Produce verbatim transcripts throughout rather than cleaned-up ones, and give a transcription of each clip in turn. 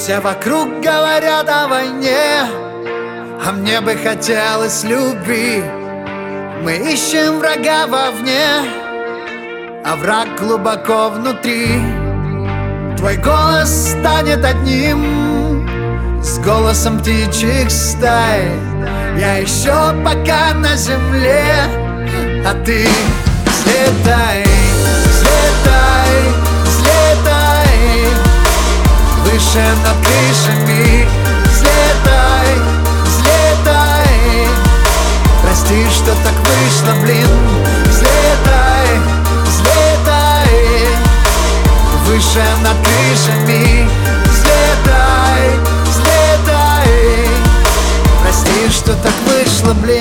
Все вокруг говорят о войне, а мне бы хотелось любви. Мы ищем врага вовне, а враг глубоко внутри. Твой голос станет одним с голосом птичьих стай. Я еще пока на земле, а ты взлетай, взлетай, взлетай выше над крышами. Взлетай, взлетай, прости, что так вышло, блин. Взлетай, взлетай выше над крышами. Взлетай, взлетай, прости, что так вышло, блин.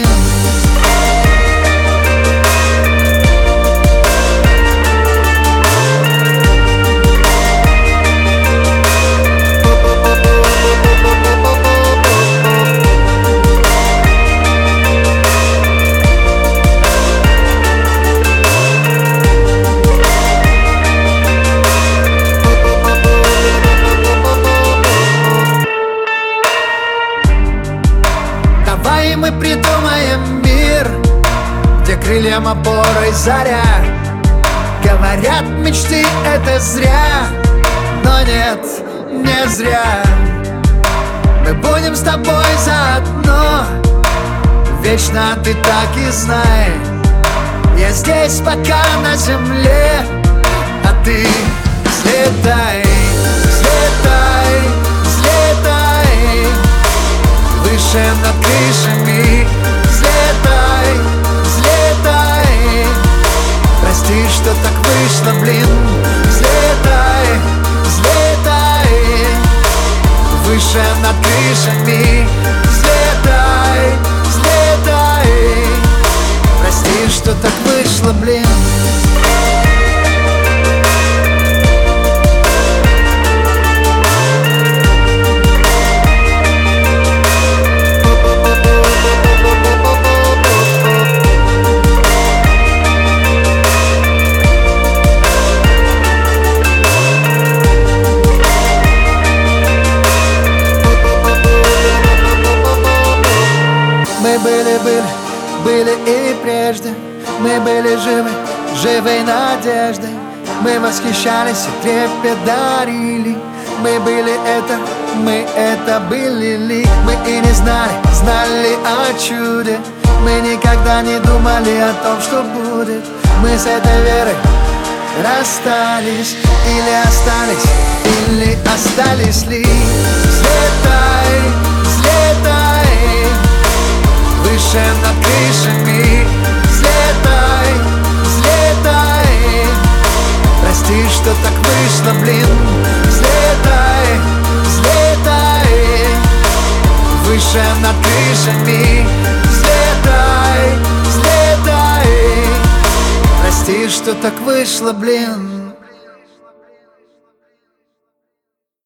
Давай мы придумаем мир, где крыльям опорой заря. Говорят, мечты это зря, но нет, не зря. Мы будем с тобой заодно, вечно ты так и знай. Я здесь пока на земле, а ты взлетай, взлетай, взлетай выше над крышами. Взлетай, взлетай, прости, что так вышло, блин. Взлетай, взлетай выше над крышами. Взлетай, взлетай, прости, что так вышло, блин. Мы были, были, были и прежде. Мы были живы, живой надеждой. Мы восхищались и трепет дарили. Мы были это, мы это были ли. Мы и не знали, знали о чуде. Мы никогда не думали о том, что будет. Мы с этой верой расстались. Или остались, или остались ли. Взлетай, взлетай выше над крышами. Взлетай, взлетай, прости, что так вышло, блин. Взлетай, взлетай выше над крышами. Взлетай, взлетай, прости, что так вышло, блин.